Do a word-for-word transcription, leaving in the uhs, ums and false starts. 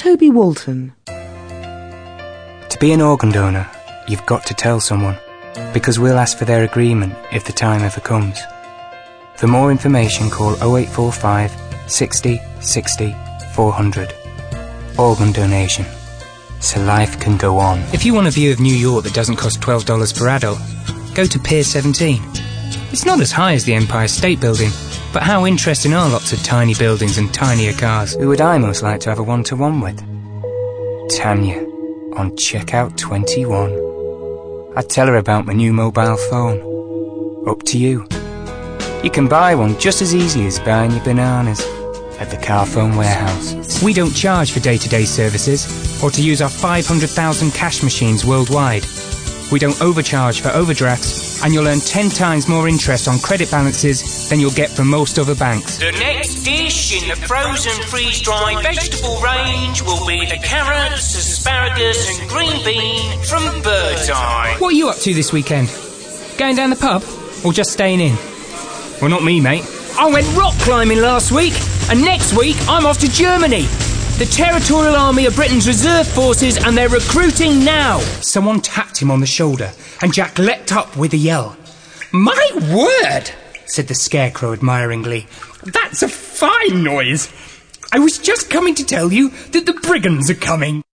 Toby Walton. To be an organ donor, you've got to tell someone, because we'll ask for their agreement if the time ever comes. For more information, call oh eight four five, sixty, sixty, four hundred. Organ donation, so life can go on. If you want a view of New York that doesn't cost twelve dollars per adult, go to Pier seventeen. It's not as high as the Empire State Building, but how interesting are lots of tiny buildings and tinier cars? Who would I most like to have a one-to-one with? Tanya, on checkout twenty-one. I'd tell her about my new mobile phone. Up to you. You can buy one just as easy as buying your bananas at the Carphone Warehouse. We don't charge for day-to-day services or to use our five hundred thousand cash machines worldwide. We don't overcharge for overdrafts, and you'll earn ten times more interest on credit balances than you'll get from most other banks. The next dish in the frozen freeze-dried vegetable range will be the carrots, asparagus and green bean from Bird's Eye. What are you up to this weekend? Going down the pub or just staying in? Well, not me, mate. I went rock climbing last week, and next week I'm off to Germany. The Territorial Army of Britain's reserve forces, and they're recruiting now. Someone tapped him on the shoulder, and Jack leapt up with a yell. My word, said the Scarecrow admiringly. That's a fine noise. I was just coming to tell you that the brigands are coming.